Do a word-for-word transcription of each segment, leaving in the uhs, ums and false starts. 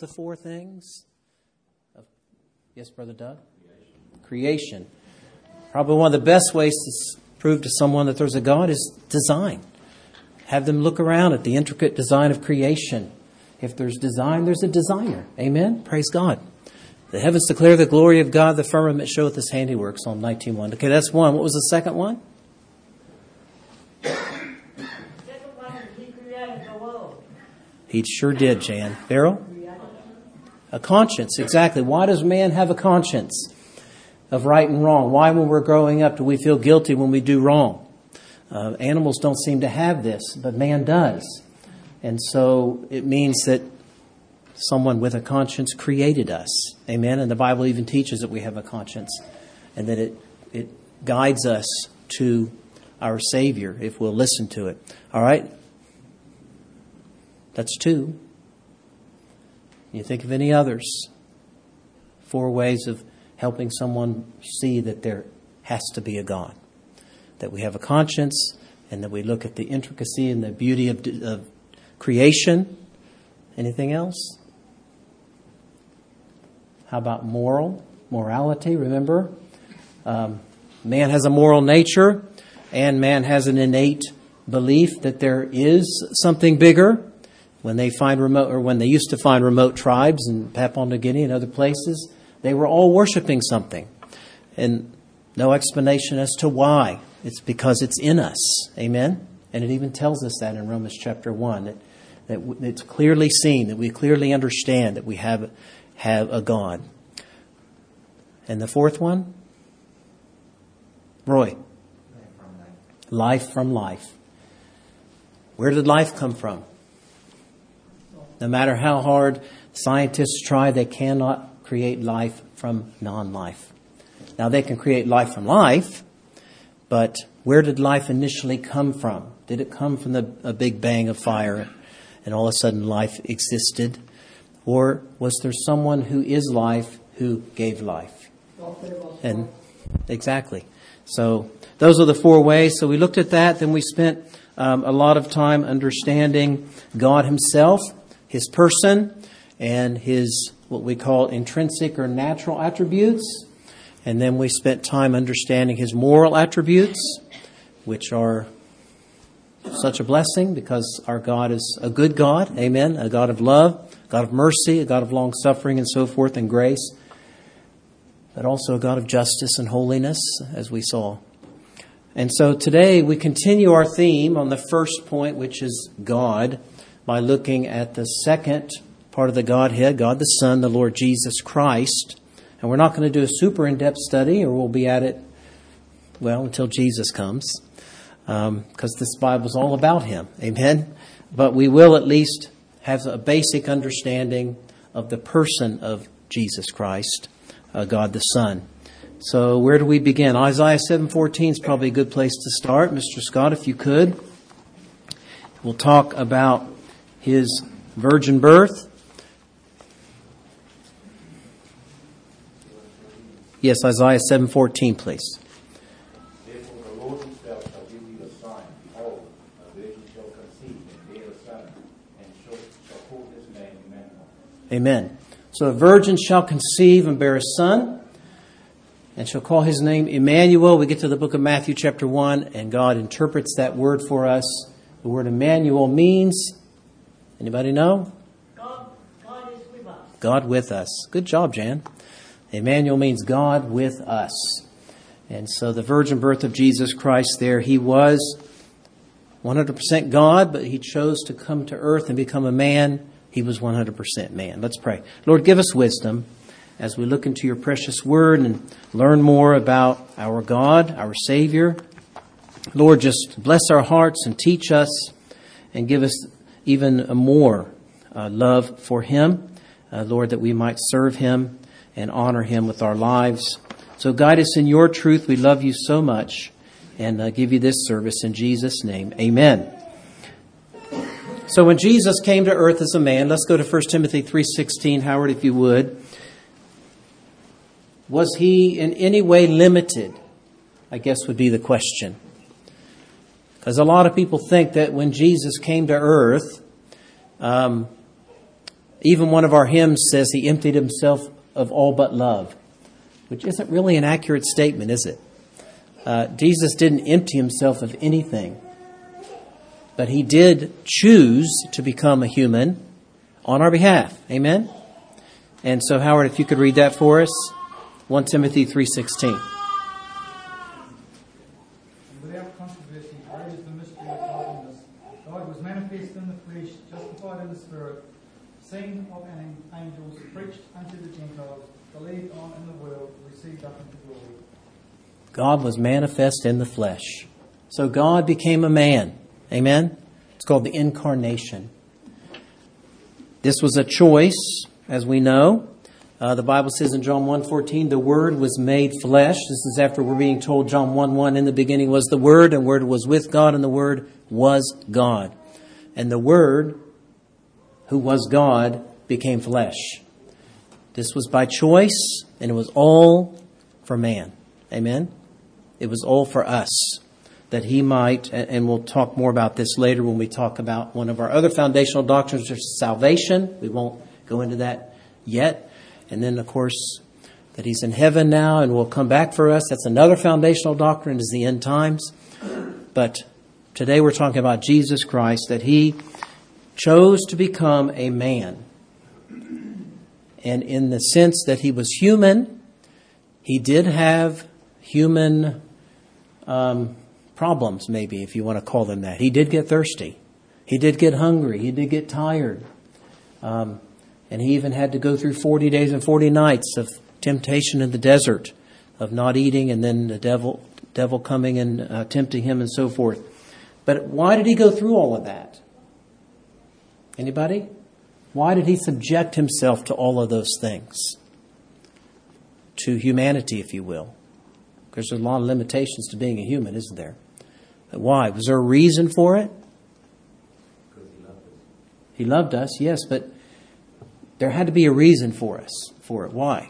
the four things? Yes, Brother Doug? Creation. Creation. Probably one of the best ways to prove to someone that there's a God is design. Have them look around at the intricate design of creation. If there's design, there's a designer. Amen? Praise God. The heavens declare the glory of God. The firmament showeth his handiwork. Psalm nineteen one. Okay, that's one. What was the second one? He sure did, Jan. Beryl? A conscience, exactly. Why does man have a conscience of right and wrong? Why, when we're growing up, do we feel guilty when we do wrong? Uh, animals don't seem to have this, but man does. And so it means that someone with a conscience created us. Amen? And the Bible even teaches that we have a conscience and that it, it guides us to our Savior if we'll listen to it. All right? That's two. You think of any others? Four ways of helping someone see that there has to be a God. That we have a conscience and that we look at the intricacy and the beauty of, of creation. Anything else? How about moral? Morality, remember? Um, man has a moral nature and man has an innate belief that there is something bigger. When they find remote, or when they used to find remote tribes in Papua New Guinea and other places, they were all worshiping something, and no explanation as to why. It's because it's in us, amen. And it even tells us that in Romans chapter one, that, that it's clearly seen, that we clearly understand that we have have a God. And the fourth one, Roy, life from life. Life from life. Where did life come from? No matter how hard scientists try, they cannot create life from non-life. Now, they can create life from life, but where did life initially come from? Did it come from the, a big bang of fire and all of a sudden life existed? Or was there someone who is life who gave life? And exactly. So those are the four ways. So we looked at that. Then we spent um, a lot of time understanding God himself, his person, and his what we call intrinsic or natural attributes. And then we spent time understanding his moral attributes, which are such a blessing because our God is a good God, amen, a God of love, a God of mercy, a God of long suffering and so forth and grace, but also a God of justice and holiness, as we saw. And so today we continue our theme on the first point, which is God, by looking at the second part of the Godhead, God the Son, the Lord Jesus Christ. And we're not going to do a super in-depth study, or we'll be at it, well, until Jesus comes, um, because this Bible is all about him. Amen? But we will at least have a basic understanding of the person of Jesus Christ, uh, God the Son. So where do we begin? Isaiah seven fourteen is probably a good place to start. Mister Scott, if you could. We'll talk about his virgin birth. Yes, Isaiah seven fourteen, please. Therefore the Lord himself shall give you a sign. Behold, a virgin shall conceive and bear a son, and shall, shall call his name Emmanuel. Amen. So a virgin shall conceive and bear a son, and shall call his name Emmanuel. We get to the book of Matthew chapter one, and God interprets that word for us. The word Emmanuel means, anybody know? God, God is with us. God with us. Good job, Jan. Emmanuel means God with us. And so the virgin birth of Jesus Christ there, he was one hundred percent God, but he chose to come to earth and become a man. He was one hundred percent man. Let's pray. Lord, give us wisdom as we look into your precious word and learn more about our God, our Savior. Lord, just bless our hearts and teach us and give us even a more uh, love for him. Uh, Lord, that we might serve him and honor him with our lives. So guide us in your truth. We love you so much and uh, give you this service in Jesus' name. Amen. So when Jesus came to earth as a man, let's go to First Timothy three sixteen, Howard, if you would. Was he in any way limited? I guess would be the question. Because a lot of people think that when Jesus came to earth, um, Even one of our hymns says he emptied himself of all but love, which isn't really an accurate statement, is it? Uh, Jesus didn't empty himself of anything, but he did choose to become a human on our behalf. Amen? And so, Howard, if you could read that for us, First Timothy three sixteen. Without controversy, great is the mystery of godliness. God was manifest in the flesh, justified in the spirit, seen of angels, preached unto the Gentiles, believed on in the world, received up into glory. God was manifest in the flesh. So God became a man. Amen? It's called the incarnation. This was a choice, as we know. Uh, the Bible says in John one fourteen, the Word was made flesh. This is after we're being told John one one, in the beginning was the Word, and the Word was with God, and the Word was God. And the Word, who was God, became flesh. This was by choice, and it was all for man. Amen? It was all for us, that he might, and we'll talk more about this later when we talk about one of our other foundational doctrines, which is salvation. We won't go into that yet. And then, of course, that he's in heaven now and will come back for us. That's another foundational doctrine, is the end times. But today we're talking about Jesus Christ, that he chose to become a man. And in the sense that he was human, he did have human um, problems, maybe, if you want to call them that. He did get thirsty. He did get hungry. He did get tired. Um, and he even had to go through forty days and forty nights of temptation in the desert, of not eating, and then the devil devil coming and uh, tempting him and so forth. But why did he go through all of that? Anybody? Why did he subject himself to all of those things? To humanity, if you will. Because there's a lot of limitations to being a human, isn't there? But why? Was there a reason for it? Because he loved us. He loved us, yes, but there had to be a reason for us, for it. Why?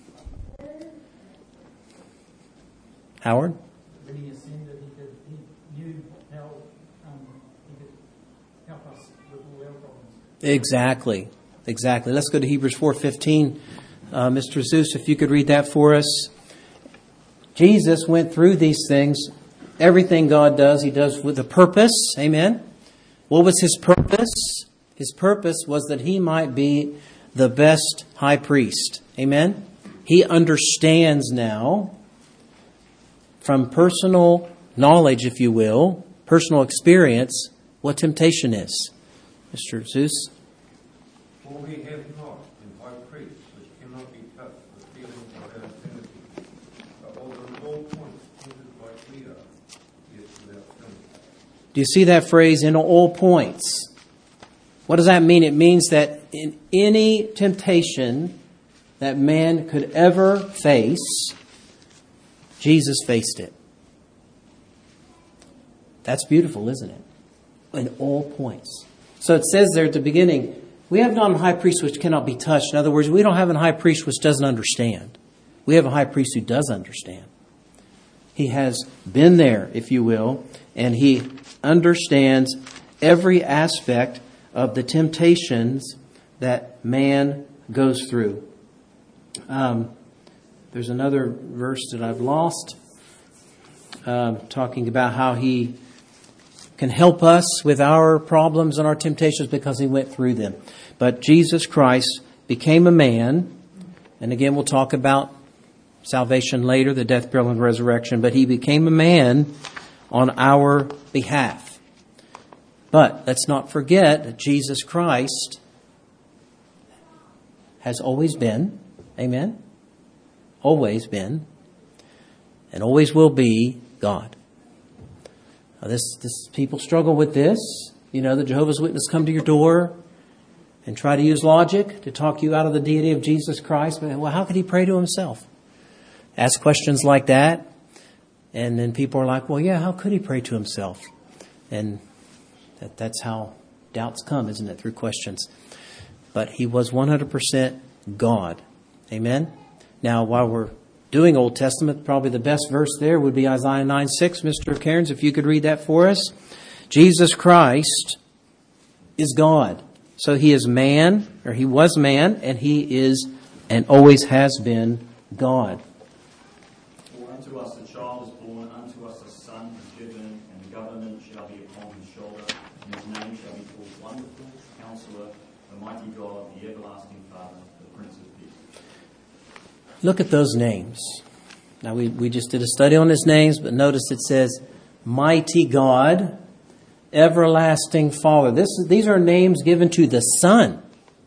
Howard? When he ascended, he, could, he knew how um, he could help us with all our problems. Exactly. Exactly. Let's go to Hebrews four fifteen. Uh, Mister Zeus, if you could read that for us. Jesus went through these things. Everything God does, he does with a purpose. Amen. What was his purpose? His purpose was that he might be the best high priest. Amen. He understands now, from personal knowledge, if you will, personal experience, what temptation is. Mister Zeus? For we have not an high priest which cannot be touched with feelings of our infirmity, but although in all points tempted like we are, yet without sin. Do you see that phrase, in all points? What does that mean? It means that in any temptation that man could ever face, Jesus faced it. That's beautiful, isn't it? In all points. So it says there at the beginning, we have not a high priest which cannot be touched. In other words, we don't have a high priest which doesn't understand. We have a high priest who does understand. He has been there, if you will, and he understands every aspect of the temptations that man goes through. Um, there's another verse that I've lost, um, talking about how he can help us with our problems and our temptations because he went through them. But Jesus Christ became a man, and again we'll talk about salvation later, the death, burial, and resurrection, but he became a man on our behalf. But let's not forget that Jesus Christ has always been, amen, always been, and always will be God. Now this, this people struggle with this. You know, the Jehovah's Witnesses come to your door and try to use logic to talk you out of the deity of Jesus Christ. But, well, how could he pray to himself? Ask questions like that. And then people are like, well, yeah, how could he pray to himself? And that, that's how doubts come, isn't it? Through questions. But he was one hundred percent God. Amen? Now, while we're doing Old Testament, probably the best verse there would be Isaiah nine six. Mister Cairns, if you could read that for us. Jesus Christ is God. So he is man, or he was man, and he is and always has been God. For unto us a child is born, unto us a son is given, and the government shall be upon his shoulder, and his name shall be called Wonderful, Counselor, the Mighty God, the Everlasting Father, the Prince of Peace. Look at those names. Now, we, we just did a study on his names, but notice it says, Mighty God, Everlasting Father. This, these are names given to the Son.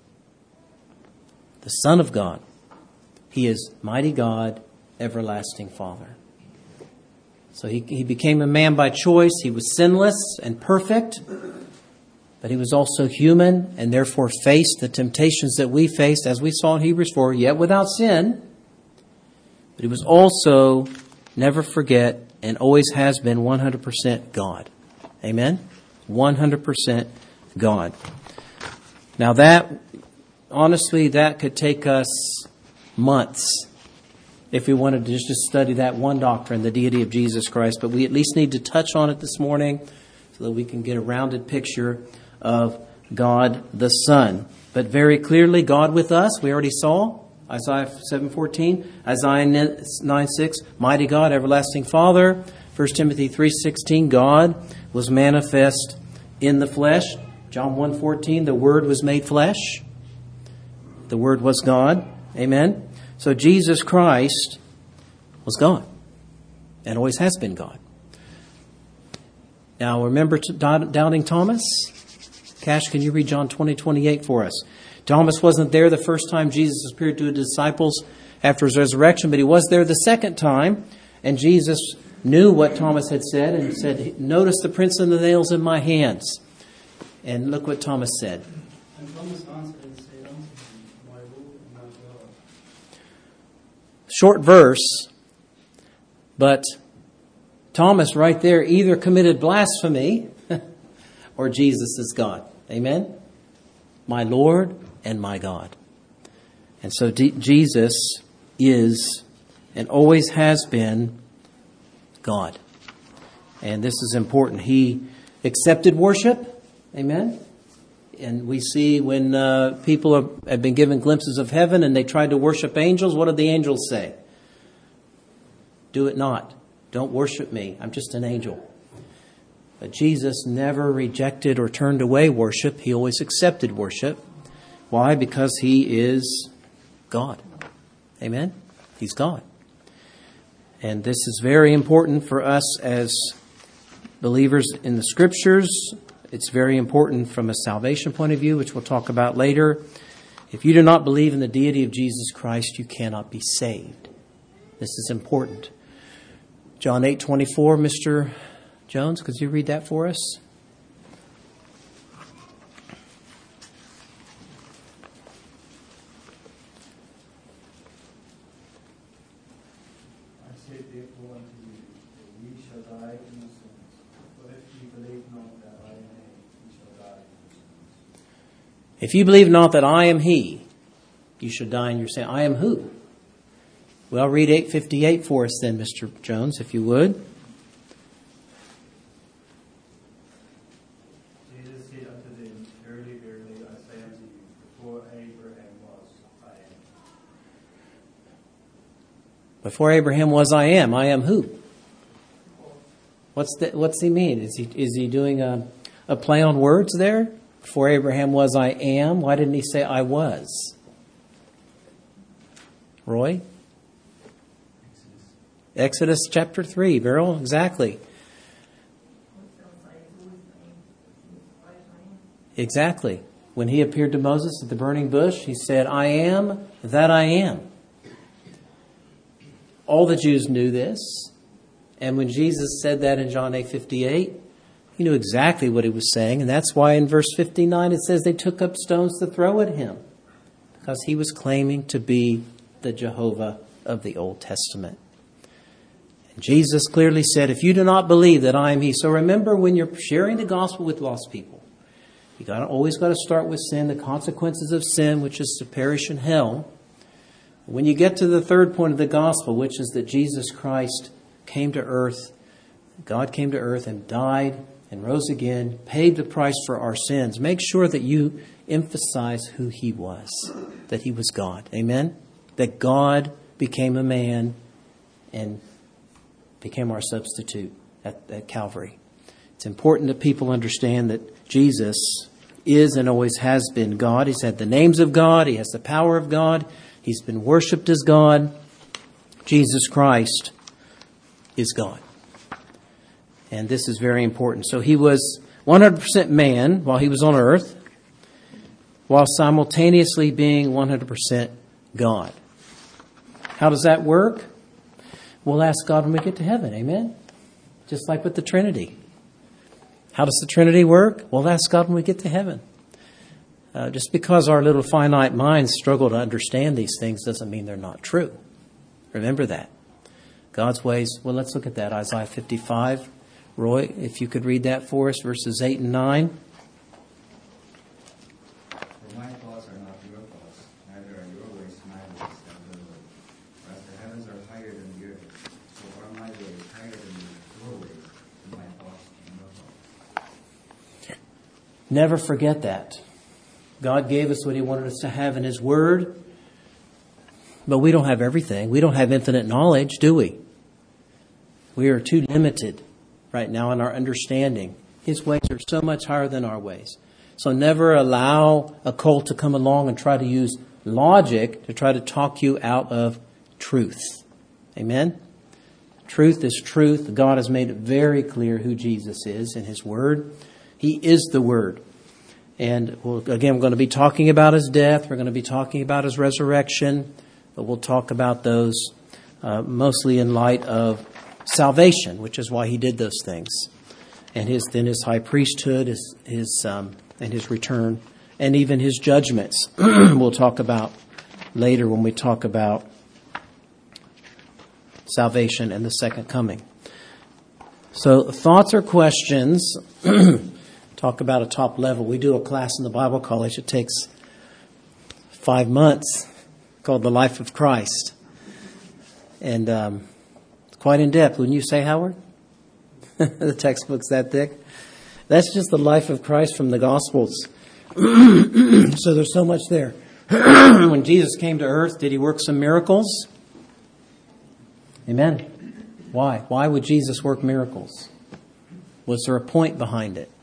The Son of God. He is Mighty God, Everlasting Father. So he, he became a man by choice. He was sinless and perfect, but he was also human and therefore faced the temptations that we faced, as we saw in Hebrews four, yet without sin. But he was also, never forget, and always has been one hundred percent God. Amen? one hundred percent God. Now that, honestly, that could take us months if we wanted to just study that one doctrine, the deity of Jesus Christ. But we at least need to touch on it this morning so that we can get a rounded picture of God the Son. But very clearly, God with us, we already saw. Isaiah seven fourteen, Isaiah nine six, Mighty God, Everlasting Father. First Timothy three sixteen, God was manifest in the flesh. John one fourteen, the Word was made flesh. The Word was God. Amen. So Jesus Christ was God and always has been God. Now remember doubting Thomas? Cash, can you read John twenty twenty-eight for us? Thomas wasn't there the first time Jesus appeared to his disciples after his resurrection, but he was there the second time, and Jesus knew what Thomas had said and said, notice the prints of the nails in my hands. And look what Thomas said. And Thomas answered and said unto him, My Lord and my God. Short verse, but Thomas right there either committed blasphemy or Jesus is God. Amen? My Lord and my God. And so D- Jesus is and always has been God. And this is important. He accepted worship. Amen? And we see when uh, people have, have been given glimpses of heaven and they tried to worship angels, what did the angels say? Do it not. Don't worship me. I'm just an angel. But Jesus never rejected or turned away worship. He always accepted worship. Why? Because he is God. Amen? He's God. And this is very important for us as believers in the Scriptures. It's very important from a salvation point of view, which we'll talk about later. If you do not believe in the deity of Jesus Christ, you cannot be saved. This is important. John eight twenty-four, Mister Jones, could you read that for us? I said therefore unto you, that ye shall die in your sins. For if ye believe not that I am he, ye shall die in your sins. If you believe not that I am he, you shall die in your sin. I am who? Well, read eight fifty-eight for us then, Mister Jones, if you would. Jesus said unto them, Verily, verily, I say unto you, before Abraham was, I am. Before Abraham was, I am. I am who? What's the, what's he mean? Is he is he doing a, a play on words there? Before Abraham was, I am. Why didn't he say I was? Roy? Exodus chapter three, Beryl, exactly. Exactly. When he appeared to Moses at the burning bush, he said, I am that I am. All the Jews knew this. And when Jesus said that in John eight fifty-eight, he knew exactly what he was saying. And that's why in verse fifty-nine it says they took up stones to throw at him. Because he was claiming to be the Jehovah of the Old Testament. Jesus clearly said, if you do not believe that I am he. So remember, when you're sharing the gospel with lost people, you got always got to start with sin, the consequences of sin, which is to perish in hell. When you get to the third point of the gospel, which is that Jesus Christ came to earth, God came to earth and died and rose again, paid the price for our sins. Make sure that you emphasize who he was, that he was God. Amen? That God became a man and became our substitute at, at Calvary. It's important that people understand that Jesus is and always has been God. He's had the names of God. He has the power of God. He's been worshipped as God. Jesus Christ is God. And this is very important. So he was one hundred percent man while he was on earth, while simultaneously being one hundred percent God. How does that work? We'll ask God when we get to heaven. Amen? Just like with the Trinity. How does the Trinity work? We'll ask God when we get to heaven. Uh, just because our little finite minds struggle to understand these things doesn't mean they're not true. Remember that. God's ways, well, let's look at that. Isaiah fifty-five. Roy, if you could read that for us, verses eight and nine. For my thoughts are not your thoughts, neither are your ways my ways, says the Lord. For as the heavens are higher than the earth, so are my ways higher than your ways, and my thoughts than your thoughts. Never forget that. God gave us what he wanted us to have in his word, but we don't have everything. We don't have infinite knowledge, do we? We are too limited right now in our understanding. His ways are so much higher than our ways. So never allow a cult to come along and try to use logic to try to talk you out of truth. Amen? Truth is truth. God has made it very clear who Jesus is in his word. He is the word. And we'll, again, we're going to be talking about his death. We're going to be talking about his resurrection. But we'll talk about those uh, mostly in light of salvation, which is why he did those things. And his then his high priesthood, his, his um, and his return, and even his judgments. We'll talk about later when we talk about salvation and the second coming. So thoughts or questions, talk about a top level. We do a class in the Bible college. It takes five months called The Life of Christ. And um, it's quite in depth, wouldn't you say, Howard? The textbook's that thick. That's just the life of Christ from the Gospels. So there's so much there. When Jesus came to earth, did he work some miracles? Amen. Why? Why would Jesus work miracles? Was there a point behind it?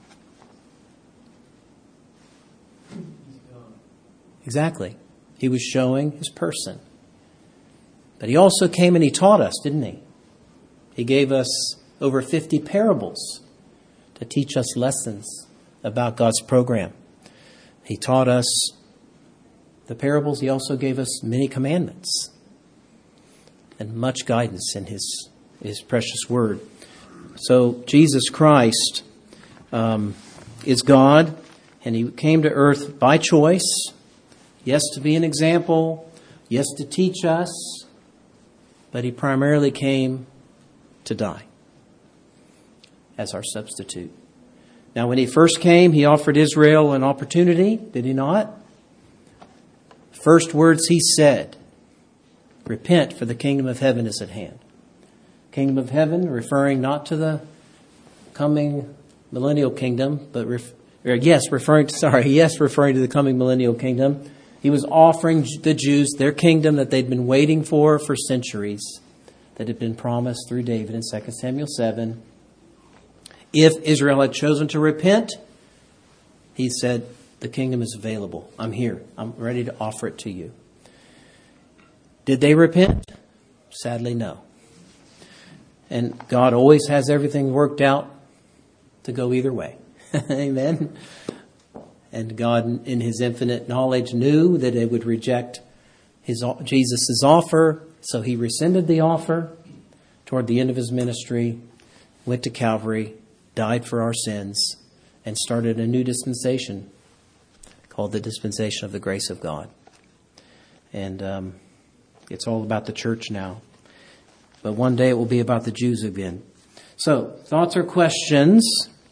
Exactly. He was showing his person. But he also came and he taught us, didn't he? He gave us over fifty parables to teach us lessons about God's program. He taught us the parables. He also gave us many commandments and much guidance in his, his precious word. So Jesus Christ um, is God, and he came to earth by choice. Yes, to be an example. Yes, to teach us. But he primarily came to die as our substitute. Now, when he first came, he offered Israel an opportunity, did he not? First words he said, repent, for the kingdom of heaven is at hand. Kingdom of heaven, referring not to the coming millennial kingdom, but ref, or yes, referring to, sorry, yes, referring to the coming millennial kingdom. He was offering the Jews their kingdom that they'd been waiting for for centuries, that had been promised through David in Second Samuel seven. If Israel had chosen to repent, he said, the kingdom is available. I'm here. I'm ready to offer it to you. Did they repent? Sadly, no. And God always has everything worked out to go either way. Amen. And God, in his infinite knowledge, knew that they would reject his Jesus' offer. So he rescinded the offer toward the end of his ministry, went to Calvary, died for our sins, and started a new dispensation called the dispensation of the grace of God. And um, it's all about the church now. But one day it will be about the Jews again. So, thoughts or questions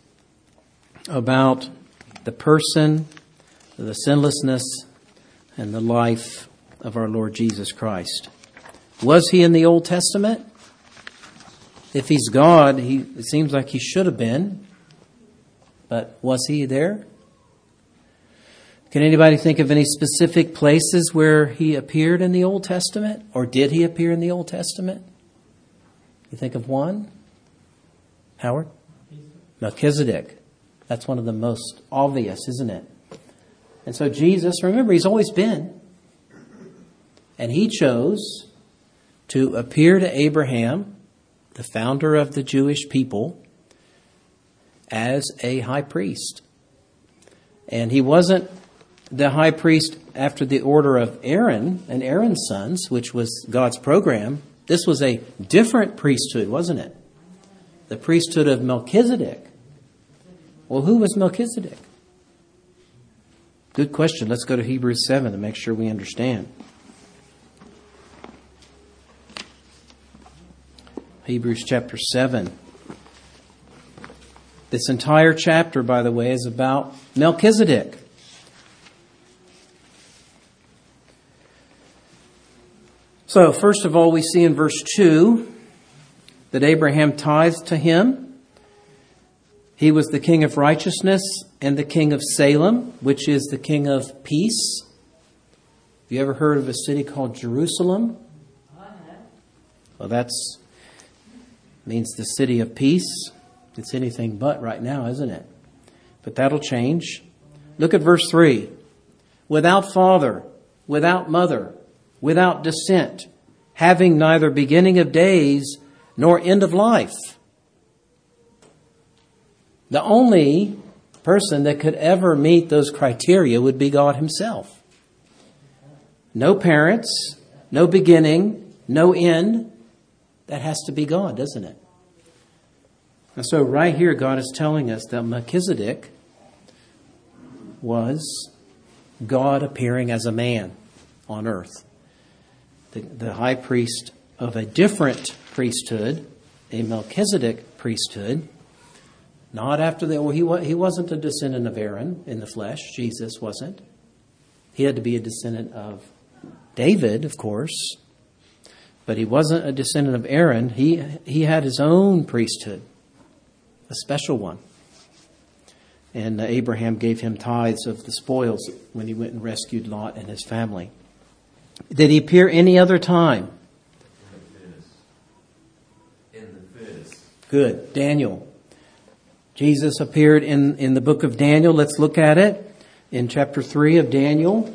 about the person, the sinlessness, and the life of our Lord Jesus Christ? Was he in the Old Testament? If he's God, he, it seems like he should have been. But was he there? Can anybody think of any specific places where he appeared in the Old Testament? Or did he appear in the Old Testament? You think of one? Howard? Melchizedek. That's one of the most obvious, isn't it? And so Jesus, remember, he's always been. And he chose to appear to Abraham, the founder of the Jewish people, as a high priest. And he wasn't the high priest after the order of Aaron and Aaron's sons, which was God's program. This was a different priesthood, wasn't it? The priesthood of Melchizedek. Well, who was Melchizedek? Good question. Let's go to Hebrews seven to make sure we understand. Hebrews chapter seven. This entire chapter, by the way, is about Melchizedek. So, first of all, we see in verse two that Abraham tithed to him. He was the king of righteousness and the king of Salem, which is the king of peace. Have you ever heard of a city called Jerusalem? I have. Well, that's means the city of peace. It's anything but right now, isn't it? But that'll change. Look at verse three. Without father, without mother, without descent, having neither beginning of days nor end of life. The only person that could ever meet those criteria would be God himself. No parents, no beginning, no end. That has to be God, doesn't it? And so right here, God is telling us that Melchizedek was God appearing as a man on earth. The, the high priest of a different priesthood, a Melchizedek priesthood. Not after the, well, he, he wasn't a descendant of Aaron in the flesh. Jesus wasn't. He had to be a descendant of David, of course. But he wasn't a descendant of Aaron. He, he had his own priesthood, a special one. And uh, Abraham gave him tithes of the spoils when he went and rescued Lot and his family. Did he appear any other time? In the furnace. Good. Daniel. Jesus appeared in, in the book of Daniel. Let's look at it in chapter three of Daniel.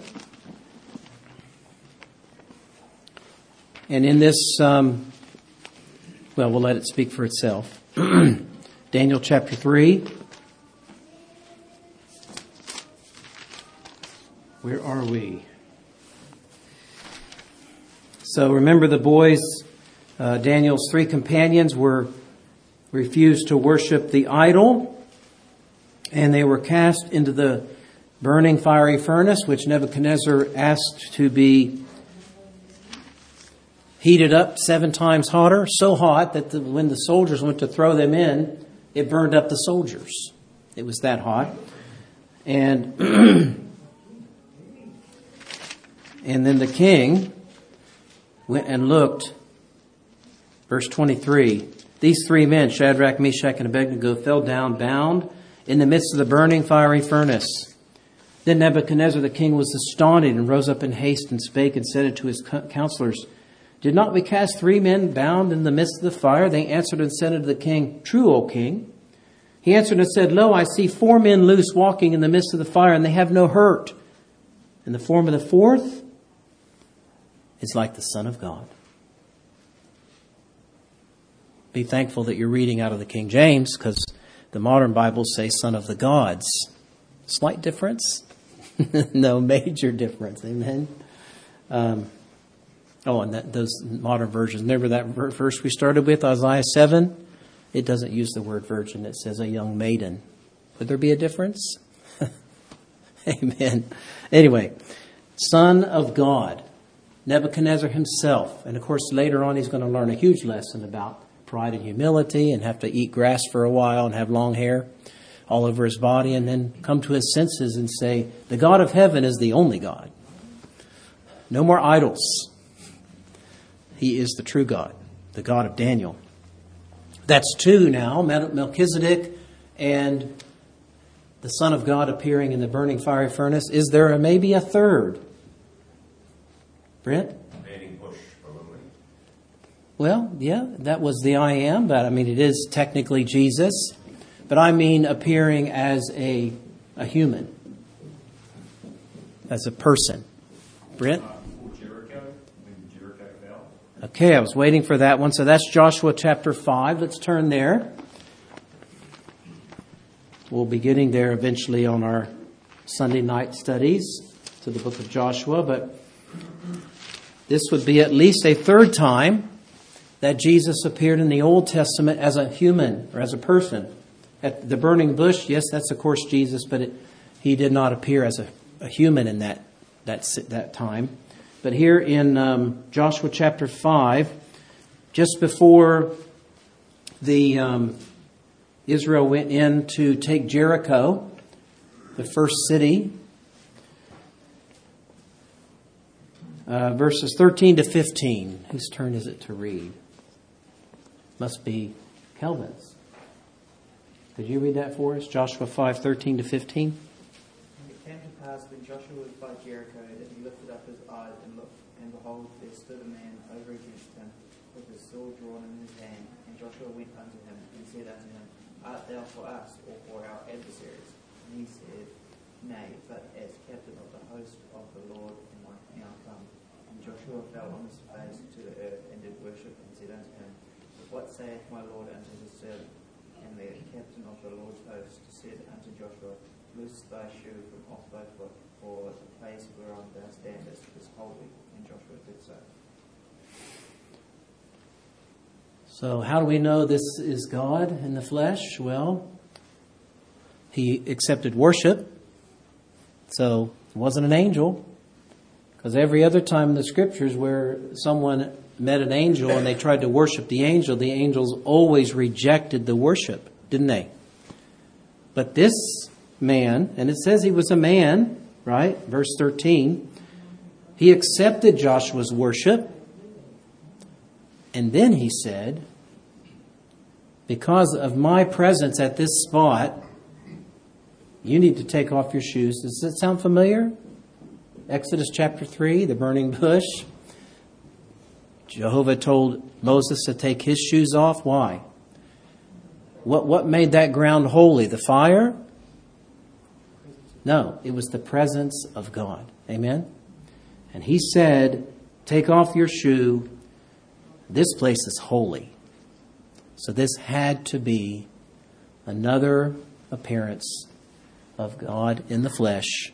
And in this, um, well, we'll let it speak for itself. Daniel chapter three. Where are we? So remember the boys, uh, Daniel's three companions were refused to worship the idol, and they were cast into the burning fiery furnace, which Nebuchadnezzar asked to be heated up seven times hotter, so hot that the, when the soldiers went to throw them in, it burned up the soldiers. It was that hot. And and then the king went and looked. Verse twenty-three. These three men, Shadrach, Meshach, and Abednego, fell down bound in the midst of the burning fiery furnace. Then Nebuchadnezzar the king was astonished and rose up in haste and spake and said unto his counselors, Did not we cast three men bound in the midst of the fire? They answered and said unto the king, True, O king. He answered and said, Lo, I see four men loose walking in the midst of the fire, and they have no hurt. And the form of the fourth is like the Son of God. Be thankful that you're reading out of the King James, because the modern Bibles say Son of the Gods. Slight difference? No major difference. Amen. Um, oh, and that, those modern versions. Remember that verse we started with, Isaiah seven? It doesn't use the word virgin. It says a young maiden. Would there be a difference? Amen. Anyway, Son of God. Nebuchadnezzar himself. And of course, later on, he's going to learn a huge lesson about pride and humility and have to eat grass for a while and have long hair all over his body and then come to his senses and say, the God of heaven is the only God. No more idols. He is the true God, the God of Daniel. That's two now, Melchizedek and the Son of God appearing in the burning fiery furnace. Is there a, maybe a third? Brent? Burning bush, probably. Well, yeah, that was the I am, but I mean, it is technically Jesus. But I mean appearing as a, a human, as a person. Brent? Uh, for Jericho, when Jericho fell. Okay, I was waiting for that one. So that's Joshua chapter five. Let's turn there. We'll be getting there eventually on our Sunday night studies to the book of Joshua, but this would be at least a third time that Jesus appeared in the Old Testament as a human or as a person. At the burning bush, yes, that's of course Jesus, but it, he did not appear as a, a human in that, that that time. But here in um, Joshua chapter five, just before the um, Israel went in to take Jericho, the first city, uh, verses thirteen to fifteen. Whose turn is it to read? Must be Kelvin's. Could you read that for us? Joshua five, thirteen to fifteen. And it came to pass when Joshua was by Jericho that he lifted up his eyes and looked, and behold, there stood a man over against him with his sword drawn in his hand. And Joshua went unto him and said unto him, Art thou for us or for our adversaries? And he said, Nay, but as captain of the host of the Lord am I now come. And Joshua fell on his face to the earth and did worship and said unto him, What saith my Lord unto his servant? And the captain of the Lord's host said unto Joshua, Loose thy shoe from off thy foot, for the place whereon thou standest is holy. And Joshua did so. So how do we know this is God in the flesh? Well, he accepted worship. So it wasn't an angel. Because every other time in the scriptures where someone met an angel and they tried to worship the angel, the angels always rejected the worship, didn't they? But this man, and it says he was a man, right? Verse thirteen. He accepted Joshua's worship. And then he said, because of my presence at this spot, you need to take off your shoes. Does that sound familiar? Exodus chapter three, the burning bush. Jehovah told Moses to take his shoes off. Why? What, what made that ground holy? The fire? No, it was the presence of God. Amen? And he said, take off your shoe. This place is holy. So this had to be another appearance of God in the flesh.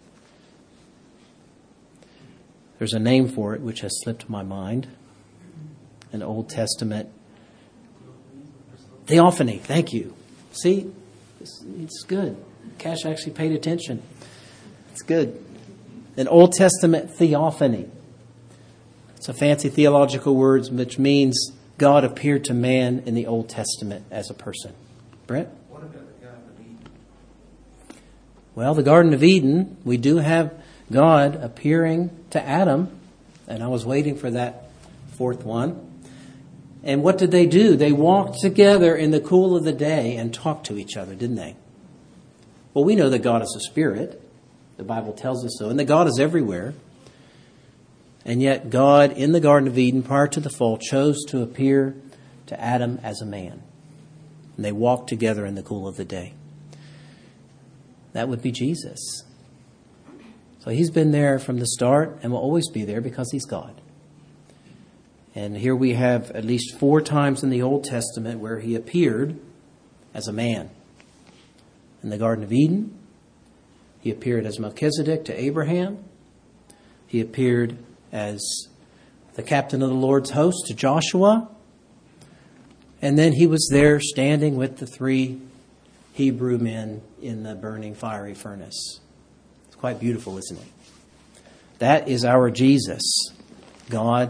There's a name for it which has slipped my mind. An Old Testament theophany. Thank you. See, it's, it's good. Cash actually paid attention. It's good. An Old Testament theophany. It's a fancy theological word which means God appeared to man in the Old Testament as a person. Brent? What about the Garden of Eden? Well, the Garden of Eden, we do have God appearing to Adam, and I was waiting for that fourth one. And what did they do? They walked together in the cool of the day and talked to each other, didn't they? Well, we know that God is a spirit. The Bible tells us so. And that God is everywhere. And yet God, in the Garden of Eden, prior to the fall, chose to appear to Adam as a man. And they walked together in the cool of the day. That would be Jesus. So he's been there from the start and will always be there because he's God. And here we have at least four times in the Old Testament where he appeared as a man. In the Garden of Eden, he appeared as Melchizedek to Abraham. He appeared as the captain of the Lord's host to Joshua. And then he was there standing with the three Hebrew men in the burning fiery furnace. It's quite beautiful, isn't it? That is our Jesus, God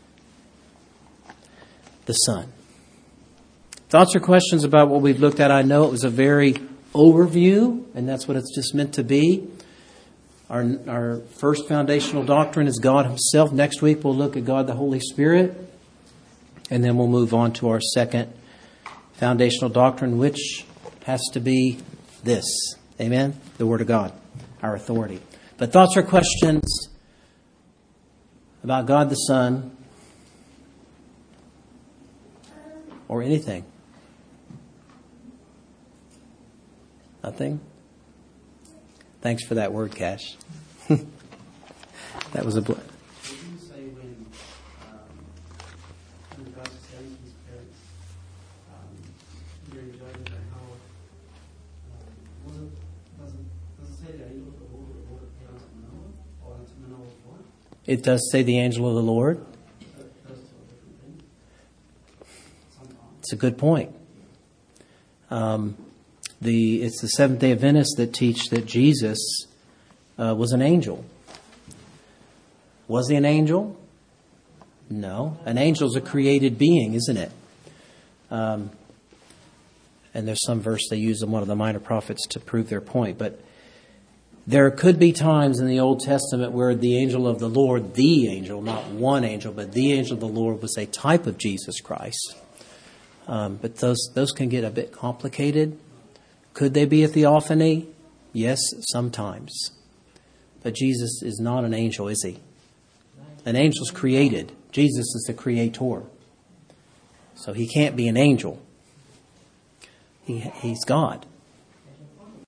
the Son. Thoughts or questions about what we've looked at? I know it was a very overview, and that's what it's just meant to be. Our, our first foundational doctrine is God himself. Next week we'll look at God the Holy Spirit. And then we'll move on to our second foundational doctrine, which has to be this. Amen? The Word of God, our authority. But thoughts or questions about God the Son or anything? Nothing? Thanks for that word, Cash. That was a... Bl- Did you say when, um, when God sends his parents um, during judgment and how um, was it, does it, does it say the angel of the Lord would appear unto Manoah or unto Manoah's wife? It does say the angel of the Lord. That does tell a different thing. Sometimes. It's a good point. Um, the it's the Seventh-day Adventists that teach that Jesus uh, was an angel. Was he an angel? No. An angel's a created being, isn't it? Um, and there's some verse they use in one of the minor prophets to prove their point. But there could be times in the Old Testament where the angel of the Lord, the angel, not one angel, but the angel of the Lord was a type of Jesus Christ. Um, but those those can get a bit complicated. Could they be a theophany? Yes, sometimes. But Jesus is not an angel, is he? An angel's created. Jesus is the creator. So he can't be an angel. He, he's God.